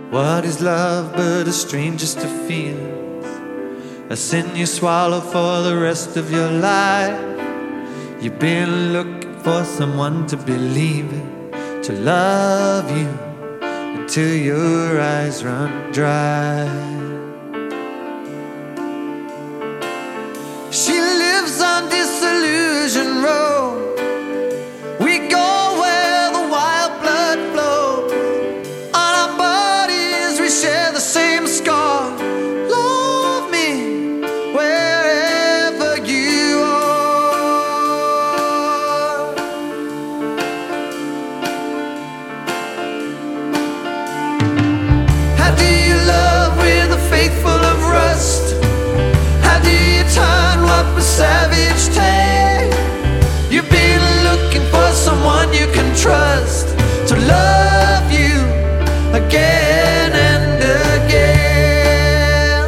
What is love but a stranger's to feel? A sin you swallow for the rest of your life. You've been looking for someone to believe in, to love you until your eyes run dry. She lives on Disillusion Road. We go where the wild blood flows. On our bodies we share the same scar. Love me wherever you are. How do you love with a faith full of rust? How do you turn what was savage take? You've been looking for someone you can trust to love you again and again.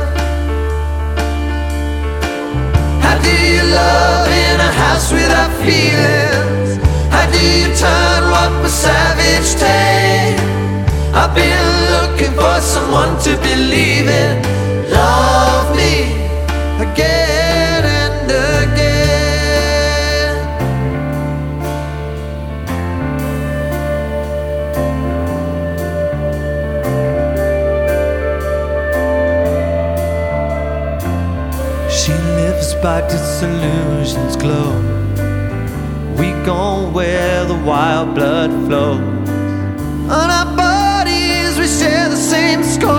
How do you love in a house without feelings? How do you turn what was savage take? I've been looking for someone to believe in. Love me again and again. She lives by disillusion's glow. We go where the wild blood flows. On our bodies we share the same scar.